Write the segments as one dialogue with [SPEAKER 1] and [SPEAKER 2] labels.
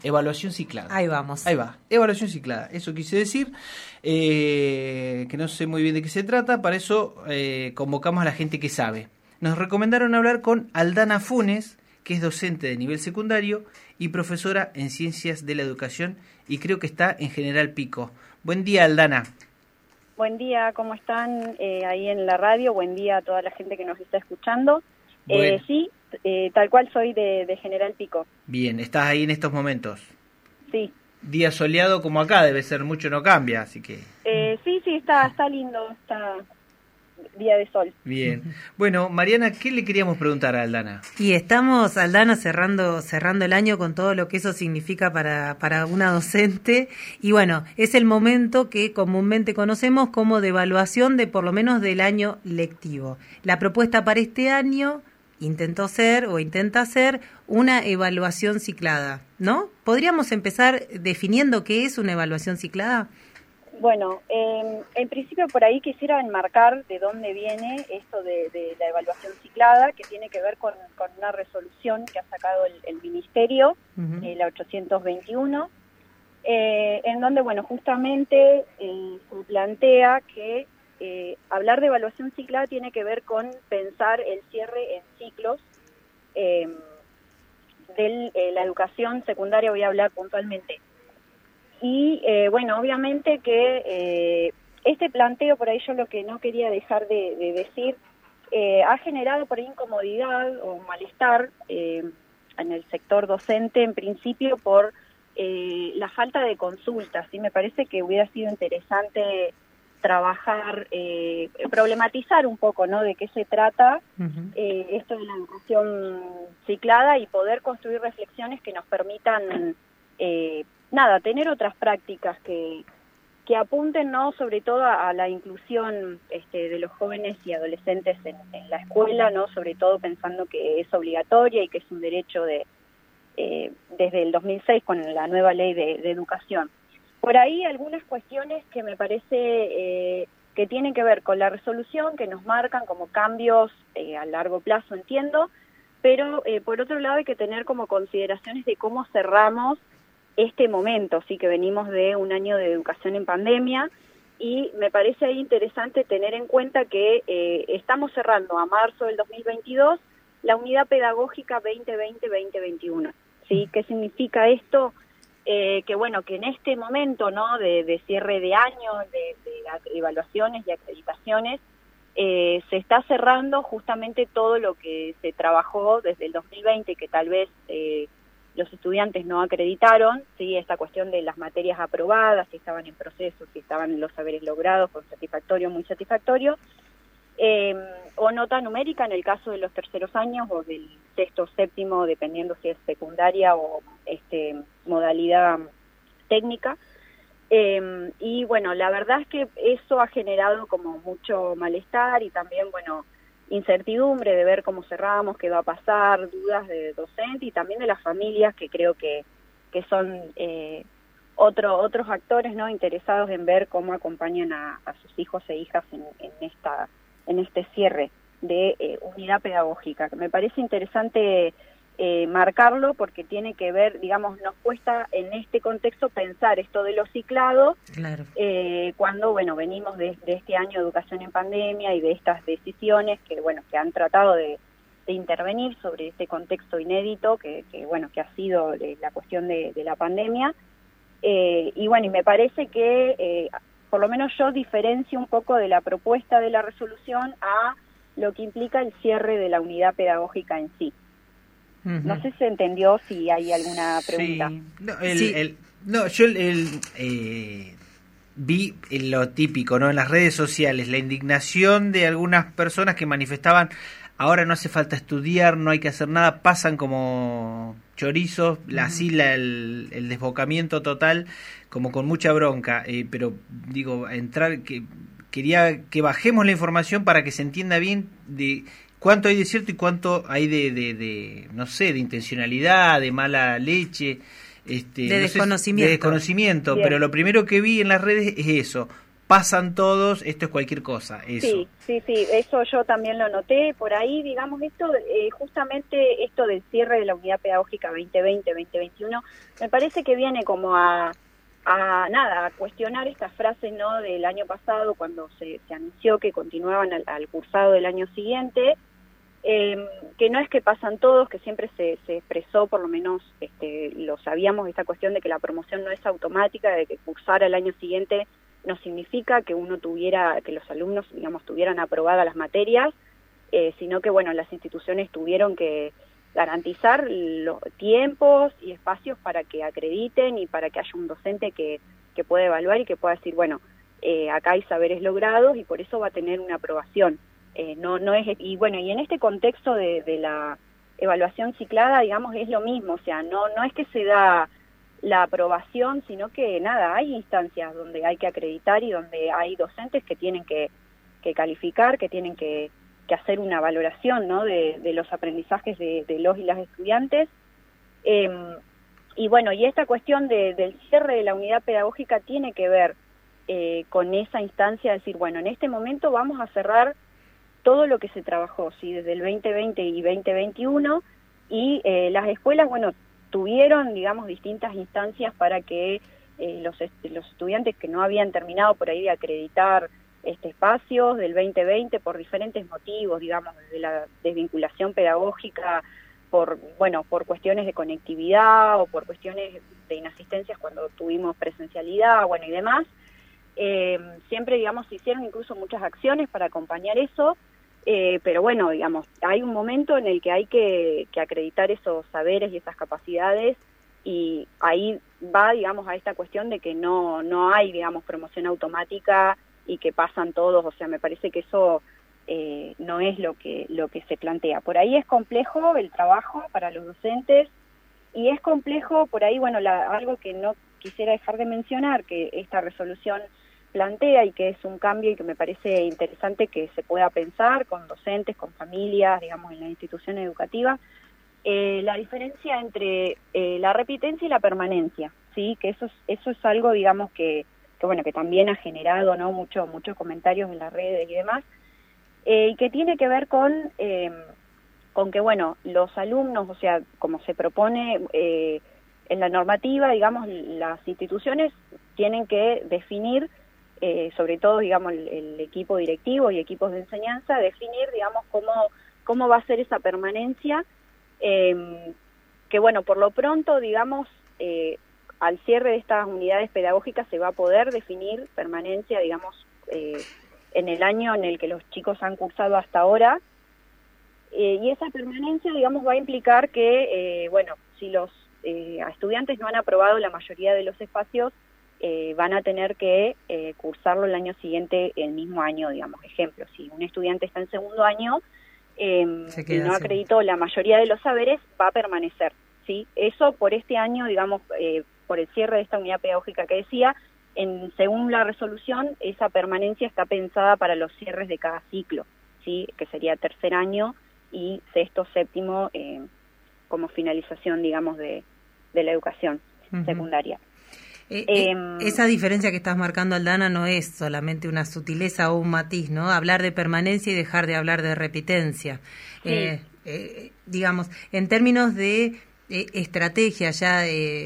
[SPEAKER 1] evaluación ciclada.
[SPEAKER 2] Ahí vamos.
[SPEAKER 1] Ahí va, evaluación ciclada. Eso quise decir, que no sé muy bien de qué se trata, para eso convocamos a la gente que sabe. Nos recomendaron hablar con Aldana Funes, que es docente de nivel secundario y profesora en Ciencias de la Educación, y creo que está en General Pico. Buen día, Aldana.
[SPEAKER 3] Buen día, ¿cómo están ahí en la radio? Buen día a toda la gente que nos está escuchando.
[SPEAKER 1] Bueno.
[SPEAKER 3] Sí, tal cual soy de General Pico.
[SPEAKER 1] Bien, ¿estás ahí en estos momentos?
[SPEAKER 3] Sí.
[SPEAKER 1] Día soleado como acá, debe ser mucho, no cambia, así que...
[SPEAKER 3] Sí, está lindo, está día de sol.
[SPEAKER 1] Bien. Bueno, Mariana, ¿qué le queríamos preguntar a Aldana?
[SPEAKER 2] Y estamos, Aldana, cerrando el año con todo lo que eso significa para una docente. Y bueno, es el momento que comúnmente conocemos como de evaluación de por lo menos del año lectivo. La propuesta para este año intenta ser una evaluación ciclada, ¿no? ¿Podríamos empezar definiendo qué es una evaluación ciclada?
[SPEAKER 3] Bueno, en principio por ahí quisiera enmarcar de dónde viene esto de la evaluación ciclada, que tiene que ver con una resolución que ha sacado el Ministerio, la 821, en donde, bueno, justamente se plantea que hablar de evaluación ciclada tiene que ver con pensar el cierre en ciclos de la educación secundaria, voy a hablar puntualmente. Y bueno, obviamente que este planteo, por ahí yo lo que no quería dejar de decir, ha generado por ahí incomodidad o malestar en el sector docente, en principio por la falta de consultas. ¿Sí? Me parece que hubiera sido interesante trabajar, problematizar un poco, ¿no?, de qué se trata esto de la educación ciclada y poder construir reflexiones que nos permitan tener otras prácticas que apunten, ¿no?, sobre todo a la inclusión de los jóvenes y adolescentes en la escuela, ¿no?, sobre todo pensando que es obligatoria y que es un derecho desde el 2006 con la nueva ley de educación. Por ahí algunas cuestiones que me parece que tienen que ver con la resolución, que nos marcan como cambios a largo plazo, entiendo, pero por otro lado hay que tener como consideraciones de cómo cerramos este momento, sí, que venimos de un año de educación en pandemia, y me parece ahí interesante tener en cuenta que estamos cerrando a marzo del 2022 la unidad pedagógica 2020-2021, ¿sí? ¿Qué significa esto? Que bueno, que en este momento, ¿no?, de cierre de año, de evaluaciones y acreditaciones, se está cerrando justamente todo lo que se trabajó desde el 2020, que tal vez los estudiantes no acreditaron, ¿sí?, esta cuestión de las materias aprobadas, si estaban en proceso, si estaban los saberes logrados con satisfactorio, muy satisfactorio, o nota numérica en el caso de los terceros años o del sexto o séptimo, dependiendo si es secundaria o modalidad técnica. Y bueno, la verdad es que eso ha generado como mucho malestar y también, bueno, incertidumbre de ver cómo cerramos, qué va a pasar, dudas de docente y también de las familias, que creo que son otros actores, ¿no?, interesados en ver cómo acompañan a sus hijos e hijas en este cierre de unidad pedagógica, que me parece interesante marcarlo porque tiene que ver, digamos, nos cuesta en este contexto pensar esto de lo ciclado,
[SPEAKER 2] claro,
[SPEAKER 3] cuando, bueno, venimos de este año de educación en pandemia y de estas decisiones que, bueno, que han tratado de intervenir sobre este contexto inédito que bueno, que ha sido la cuestión de la pandemia, y bueno, y me parece que por lo menos yo diferencio un poco de la propuesta de la resolución a lo que implica el cierre de la unidad pedagógica en sí. No sé si se entendió, si hay alguna pregunta.
[SPEAKER 1] Sí. Yo vi lo típico, ¿no?, en las redes sociales, la indignación de algunas personas que manifestaban: ahora no hace falta estudiar, no hay que hacer nada, pasan como chorizos, el desbocamiento total, como con mucha bronca, pero digo, quería que bajemos la información para que se entienda bien de cuánto hay de cierto y cuánto hay de no sé, de intencionalidad, de mala leche,
[SPEAKER 2] de desconocimiento.
[SPEAKER 1] Pero lo primero que vi en las redes es eso: pasan todos, esto es cualquier cosa, eso.
[SPEAKER 3] Sí, eso yo también lo noté. Por ahí, digamos, esto, justamente esto del cierre de la unidad pedagógica 2020-2021, me parece que viene como a cuestionar esta frase, ¿no?, del año pasado, cuando se anunció que continuaban al cursado del año siguiente, que no es que pasan todos, que siempre se expresó, por lo menos lo sabíamos, esta cuestión de que la promoción no es automática, de que cursar al año siguiente no significa que que los alumnos, digamos, tuvieran aprobadas las materias, sino que, bueno, las instituciones tuvieron que garantizar los tiempos y espacios para que acrediten y para que haya un docente que pueda evaluar y que pueda decir, bueno, acá hay saberes logrados y por eso va a tener una aprobación. No es, y bueno, y en este contexto de la evaluación ciclada, digamos, es lo mismo, o sea, no es que se da la aprobación, sino que nada, hay instancias donde hay que acreditar y donde hay docentes que tienen que calificar, que tienen que hacer una valoración, ¿no?, de los aprendizajes de los y las estudiantes. Y bueno, y esta cuestión del cierre de la unidad pedagógica tiene que ver con esa instancia de decir, bueno, en este momento vamos a cerrar todo lo que se trabajó, ¿sí?, desde el 2020 y 2021, y las escuelas, bueno, tuvieron, digamos, distintas instancias para que los estudiantes que no habían terminado por ahí de acreditar espacios del 2020 por diferentes motivos, digamos, desde la desvinculación pedagógica, por cuestiones de conectividad o por cuestiones de inasistencias cuando tuvimos presencialidad, bueno, y demás, siempre, digamos, se hicieron incluso muchas acciones para acompañar eso, pero bueno, digamos, hay un momento en el que hay que acreditar esos saberes y esas capacidades, y ahí va, digamos, a esta cuestión de que no hay, digamos, promoción automática y que pasan todos, o sea, me parece que eso no es lo que se plantea. Por ahí es complejo el trabajo para los docentes, y es complejo por ahí, bueno, algo que no quisiera dejar de mencionar, que esta resolución plantea y que es un cambio y que me parece interesante que se pueda pensar con docentes, con familias, digamos, en la institución educativa, la diferencia entre la repitencia y la permanencia, ¿sí? Que eso es algo, digamos, que bueno, que también ha generado, ¿no?, muchos comentarios en las redes y demás, y que tiene que ver con que, bueno, los alumnos, o sea, como se propone en la normativa, digamos, las instituciones tienen que definir, sobre todo, digamos, el equipo directivo y equipos de enseñanza, definir, digamos, cómo va a ser esa permanencia, que, bueno, por lo pronto, digamos, al cierre de estas unidades pedagógicas se va a poder definir permanencia, digamos, en el año en el que los chicos han cursado hasta ahora, y esa permanencia, digamos, va a implicar que, bueno, si los estudiantes no han aprobado la mayoría de los espacios, van a tener que cursarlo el año siguiente, el mismo año, digamos. Ejemplo, si un estudiante está en segundo año y no acreditó la mayoría de los saberes, va a permanecer, ¿sí? Eso por este año, digamos, por el cierre de esta unidad pedagógica que decía, según la resolución, esa permanencia está pensada para los cierres de cada ciclo, ¿sí?, que sería tercer año y sexto, séptimo, como finalización, digamos, de la educación secundaria.
[SPEAKER 2] Esa diferencia que estás marcando, Aldana, no es solamente una sutileza o un matiz, ¿no? Hablar de permanencia y dejar de hablar de repitencia. Sí. Digamos, en términos de estrategia ya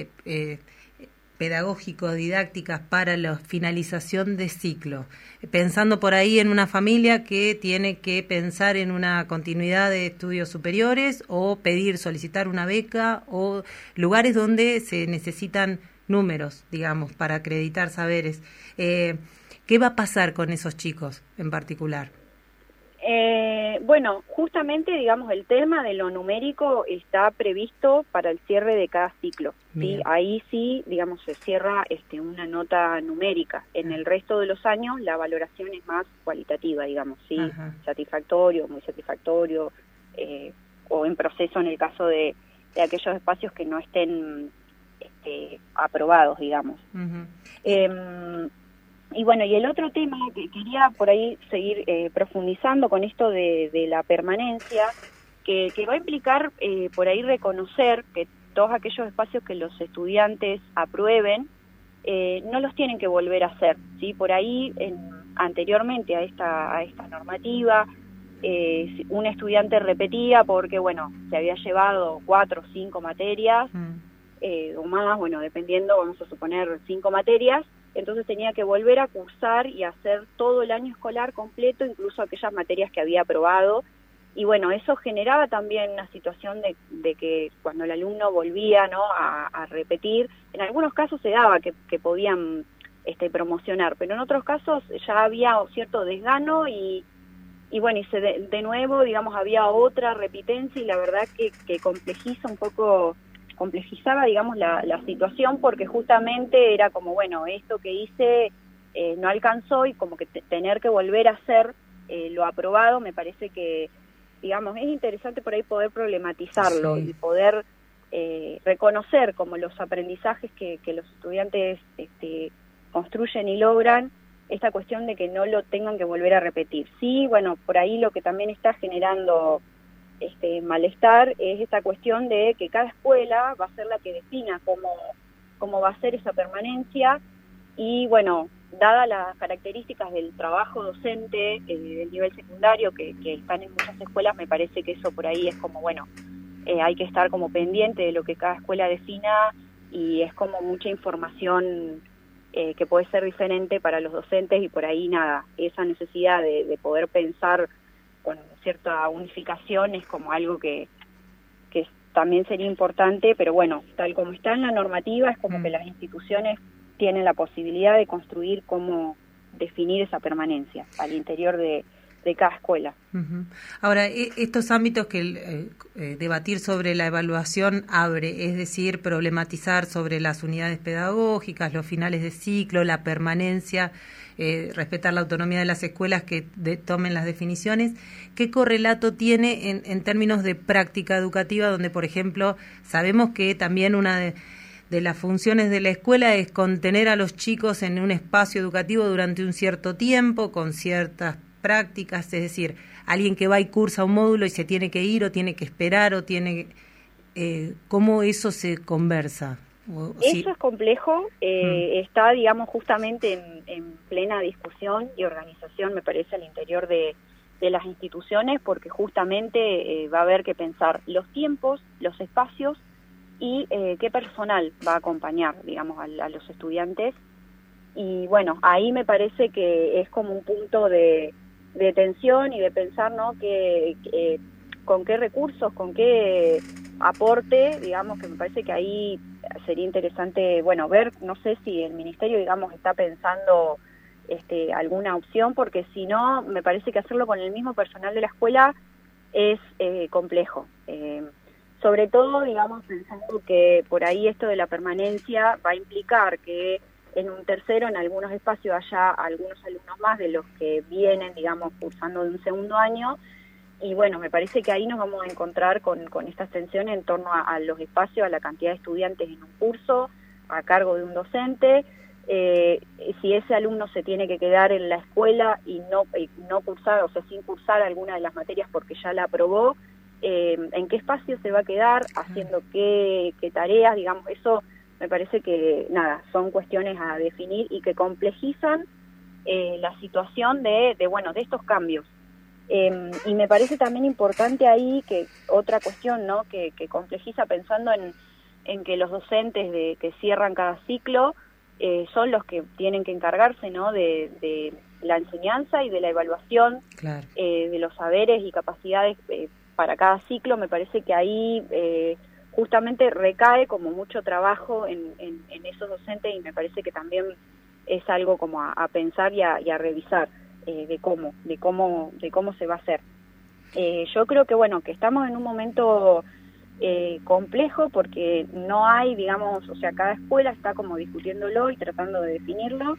[SPEAKER 2] pedagógico-didácticas para la finalización de ciclo, pensando por ahí en una familia que tiene que pensar en una continuidad de estudios superiores o solicitar una beca, o lugares donde se necesitan números, digamos, para acreditar saberes. ¿Qué va a pasar con esos chicos en particular?
[SPEAKER 3] Bueno, justamente, digamos, el tema de lo numérico está previsto para el cierre de cada ciclo, ¿sí? Ahí sí, digamos, se cierra una nota numérica. En el resto de los años la valoración es más cualitativa, digamos, ¿sí? Ajá. Satisfactorio, muy satisfactorio, o en proceso en el caso de aquellos espacios que no estén aprobados, digamos. Uh-huh. Y bueno, y el otro tema que quería por ahí seguir profundizando con esto de la permanencia, que va a implicar por ahí reconocer que todos aquellos espacios que los estudiantes aprueben, no los tienen que volver a hacer, ¿sí? Por ahí, anteriormente a esta normativa, un estudiante repetía porque, bueno, se había llevado 4 o 5 materias, o más, bueno, dependiendo, vamos a suponer 5 materias, entonces tenía que volver a cursar y hacer todo el año escolar completo, incluso aquellas materias que había aprobado. Y bueno, eso generaba también una situación de que cuando el alumno volvía, ¿no?, a repetir, en algunos casos se daba que podían promocionar, pero en otros casos ya había cierto desgano y bueno, y de nuevo, digamos, había otra repitencia y la verdad que complejizaba, digamos, la situación, porque justamente era como, bueno, esto que hice no alcanzó y como que tener que volver a hacer lo aprobado, me parece que, digamos, es interesante por ahí poder problematizarlo, sí, y poder reconocer como los aprendizajes que los estudiantes construyen y logran, esta cuestión de que no lo tengan que volver a repetir. Sí, bueno, por ahí lo que también está generando malestar es esta cuestión de que cada escuela va a ser la que defina cómo va a ser esa permanencia y, bueno, dadas las características del trabajo docente del nivel secundario que están en muchas escuelas, me parece que eso por ahí es como, bueno, hay que estar como pendiente de lo que cada escuela defina y es como mucha información que puede ser diferente para los docentes y por ahí nada, esa necesidad de poder pensar con cierta unificación es como algo que también sería importante, pero bueno, tal como está en la normativa es como que las instituciones tienen la posibilidad de construir cómo definir esa permanencia al interior de cada escuela.
[SPEAKER 2] Ahora, estos ámbitos que debatir sobre la evaluación abre, es decir, problematizar sobre las unidades pedagógicas, los finales de ciclo, la permanencia, respetar la autonomía de las escuelas que tomen las definiciones. ¿Qué correlato tiene en términos de práctica educativa, donde, por ejemplo, sabemos que también una de las funciones de la escuela es contener a los chicos en un espacio educativo durante un cierto tiempo, con ciertas prácticas, es decir, alguien que va y cursa un módulo y se tiene que ir o tiene que esperar o tiene... ¿cómo eso se conversa?
[SPEAKER 3] Eso es complejo, está, digamos, justamente en plena discusión y organización, me parece, al interior de las instituciones, porque justamente va a haber que pensar los tiempos, los espacios y qué personal va a acompañar, digamos, a los estudiantes. Y bueno, ahí me parece que es como un punto de tensión y de pensar, ¿no?, que con qué recursos, con qué aporte, digamos, que me parece que ahí sería interesante, bueno, ver, no sé si el ministerio, digamos, está pensando alguna opción, porque si no, me parece que hacerlo con el mismo personal de la escuela es complejo. Sobre todo, digamos, pensando que por ahí esto de la permanencia va a implicar que en un tercero, en algunos espacios, haya algunos alumnos más de los que vienen, digamos, cursando de un segundo año. Y bueno, me parece que ahí nos vamos a encontrar con estas tensiones en torno a los espacios, a la cantidad de estudiantes en un curso, a cargo de un docente. Si ese alumno se tiene que quedar en la escuela y no cursar, o sea, sin cursar alguna de las materias porque ya la aprobó, ¿en qué espacio se va a quedar? ¿Haciendo qué tareas? Digamos, eso me parece que, nada, son cuestiones a definir y que complejizan la situación de estos cambios. Y me parece también importante ahí que otra cuestión, ¿no?, que complejiza pensando en que los docentes que cierran cada ciclo son los que tienen que encargarse, ¿no?, de la enseñanza y de la evaluación, claro, de los saberes y capacidades para cada ciclo. Me parece que ahí justamente recae como mucho trabajo en esos docentes y me parece que también es algo como a pensar y a revisar de cómo se va a hacer. Yo creo que, bueno, que estamos en un momento complejo porque no hay, digamos, o sea, cada escuela está como discutiéndolo y tratando de definirlo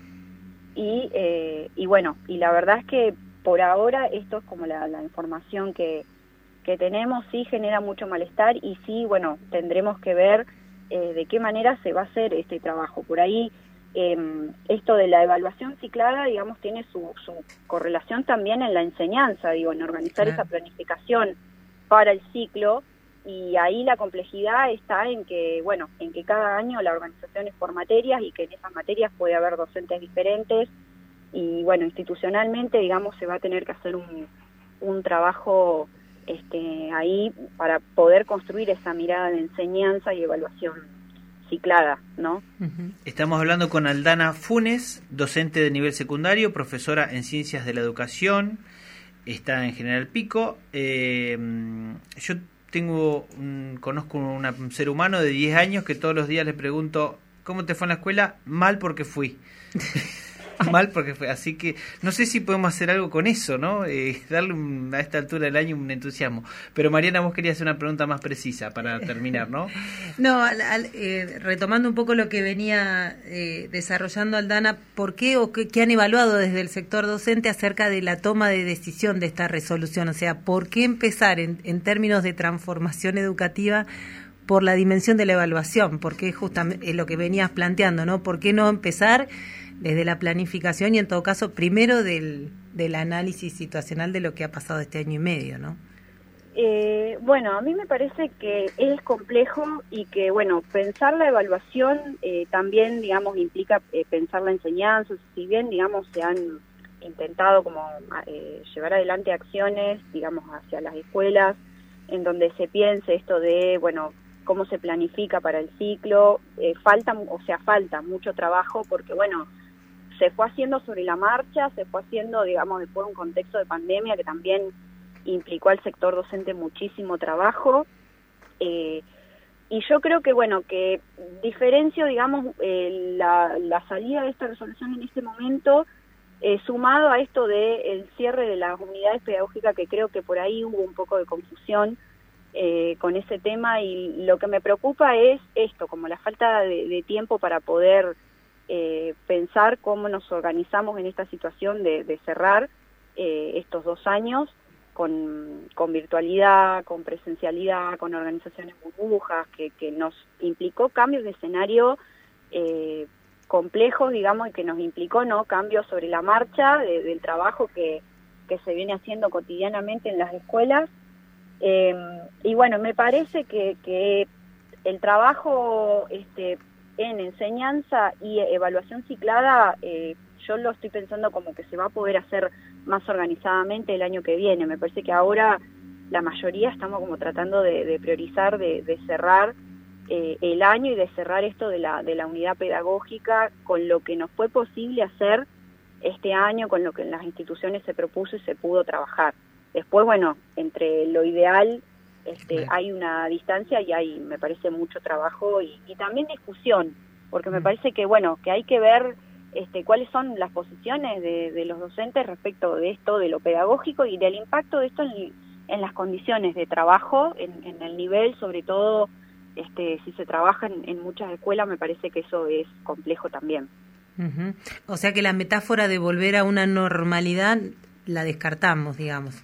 [SPEAKER 3] y bueno, y la verdad es que por ahora esto es como la información que tenemos, sí genera mucho malestar y sí, bueno, tendremos que ver de qué manera se va a hacer este trabajo. Por ahí esto de la evaluación ciclada, digamos, tiene su correlación también en la enseñanza, digo, en organizar, claro, esa planificación para el ciclo y ahí la complejidad está en que, bueno, en que cada año la organización es por materias y que en esas materias puede haber docentes diferentes y, bueno, institucionalmente, digamos, se va a tener que hacer un trabajo ahí para poder construir esa mirada de enseñanza y evaluación ciclada, ¿no?
[SPEAKER 1] Estamos hablando con Aldana Funes, docente de nivel secundario, profesora en Ciencias de la Educación, está en General Pico. Yo conozco un ser humano de 10 años que todos los días le pregunto, ¿cómo te fue en la escuela? Mal porque fui. Mal porque fue. Así que no sé si podemos hacer algo con eso, ¿no? Darle a esta altura del año un entusiasmo. Pero Mariana, vos querías hacer una pregunta más precisa para terminar, ¿no?
[SPEAKER 2] No, retomando un poco lo que venía desarrollando Aldana, ¿por qué o qué han evaluado desde el sector docente acerca de la toma de decisión de esta resolución? O sea, ¿por qué empezar en términos de transformación educativa por la dimensión de la evaluación? ¿Por qué justamente lo que venías planteando, ¿no? ¿Por qué no empezar desde la planificación y en todo caso primero del análisis situacional de lo que ha pasado este año y medio, ¿no?
[SPEAKER 3] Bueno, a mí me parece que es complejo y que, bueno, pensar la evaluación también, digamos, implica pensar la enseñanza. Si bien, digamos, se han intentado como llevar adelante acciones, digamos, hacia las escuelas, en donde se piense esto de, bueno, cómo se planifica para el ciclo, falta mucho trabajo porque, bueno, se fue haciendo sobre la marcha, se fue haciendo, digamos, después de un contexto de pandemia que también implicó al sector docente muchísimo trabajo. Y yo creo que, bueno, que diferencio, digamos, la salida de esta resolución en este momento, sumado a esto de el cierre de las unidades pedagógicas, que creo que por ahí hubo un poco de confusión con ese tema, y lo que me preocupa es esto, como la falta de tiempo para poder pensar cómo nos organizamos en esta situación de cerrar estos 2 años con virtualidad, con presencialidad, con organizaciones burbujas, que nos implicó cambios de escenario complejos, digamos, y que nos implicó, ¿no?, cambios sobre la marcha del trabajo que se viene haciendo cotidianamente en las escuelas. Y bueno, me parece que el trabajo en enseñanza y evaluación ciclada, yo lo estoy pensando como que se va a poder hacer más organizadamente el año que viene. Me parece que ahora la mayoría estamos como tratando de priorizar, de cerrar el año y de cerrar esto de la unidad pedagógica con lo que nos fue posible hacer este año, con lo que en las instituciones se propuso y se pudo trabajar. Después, bueno, entre lo ideal hay una distancia y hay, me parece, mucho trabajo y también discusión, porque me parece que, bueno, que hay que ver cuáles son las posiciones de los docentes respecto de esto, de lo pedagógico y del impacto de esto en las condiciones de trabajo, en el nivel, sobre todo, si se trabaja en muchas escuelas, me parece que eso es complejo también.
[SPEAKER 2] Uh-huh. O sea que la metáfora de volver a una normalidad la descartamos, digamos.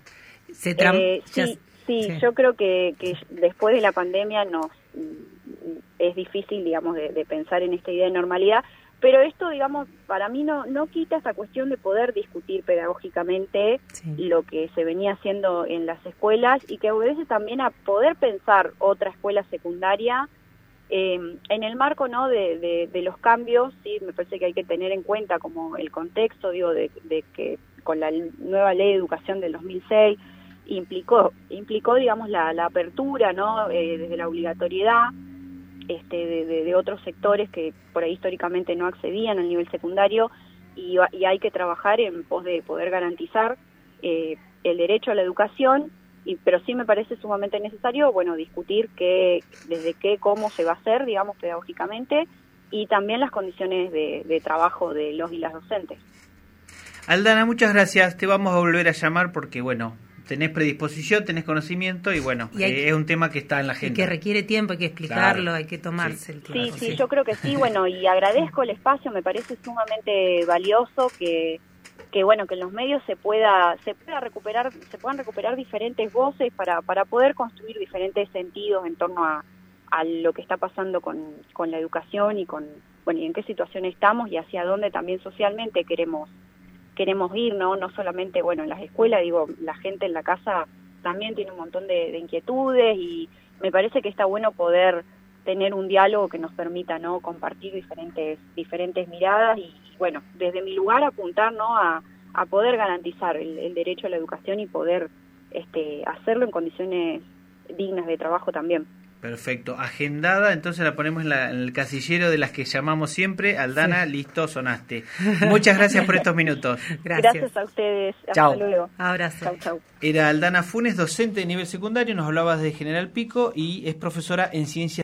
[SPEAKER 3] Sí, yo creo que después de la pandemia es difícil, digamos, de pensar en esta idea de normalidad, pero esto, digamos, para mí no quita esta cuestión de poder discutir pedagógicamente lo que se venía haciendo en las escuelas y que obedece también a poder pensar otra escuela secundaria en el marco, ¿no?, de los cambios. Sí, me parece que hay que tener en cuenta como el contexto, digo, de que con la nueva ley de educación del 2006 implicó, digamos, la apertura, ¿no?, desde la obligatoriedad de otros sectores que por ahí históricamente no accedían al nivel secundario, y hay que trabajar en pos de poder garantizar el derecho a la educación, pero sí me parece sumamente necesario, bueno, discutir cómo se va a hacer, digamos, pedagógicamente, y también las condiciones de trabajo de los y las docentes.
[SPEAKER 1] Aldana, muchas gracias. Te vamos a volver a llamar porque, bueno, tenés predisposición, tenés conocimiento y, bueno, es un tema que está en la agenda.
[SPEAKER 2] Y que requiere tiempo, hay que explicarlo,
[SPEAKER 1] claro.
[SPEAKER 2] Hay que tomarse el tiempo.
[SPEAKER 3] Sí, yo creo que sí, bueno, y agradezco el espacio, me parece sumamente valioso que bueno, que en los medios se puedan recuperar diferentes voces para poder construir diferentes sentidos en torno a lo que está pasando con la educación y y en qué situación estamos y hacia dónde también socialmente queremos ir, no solamente, bueno, en las escuelas, digo, la gente en la casa también tiene un montón de inquietudes y me parece que está bueno poder tener un diálogo que nos permita, ¿no?, compartir diferentes miradas y bueno, desde mi lugar apuntar, ¿no?, a poder garantizar el derecho a la educación y poder hacerlo en condiciones dignas de trabajo también.
[SPEAKER 1] Perfecto, agendada, entonces la ponemos en el casillero de las que llamamos siempre. Aldana, sí. Listo, sonaste. Muchas gracias por estos minutos.
[SPEAKER 3] Gracias a ustedes.
[SPEAKER 1] Chau.
[SPEAKER 3] Hasta luego.
[SPEAKER 2] Abrazo.
[SPEAKER 3] Chau, chau.
[SPEAKER 1] Era Aldana Funes, docente de nivel secundario, nos hablaba de General Pico y es profesora en Ciencias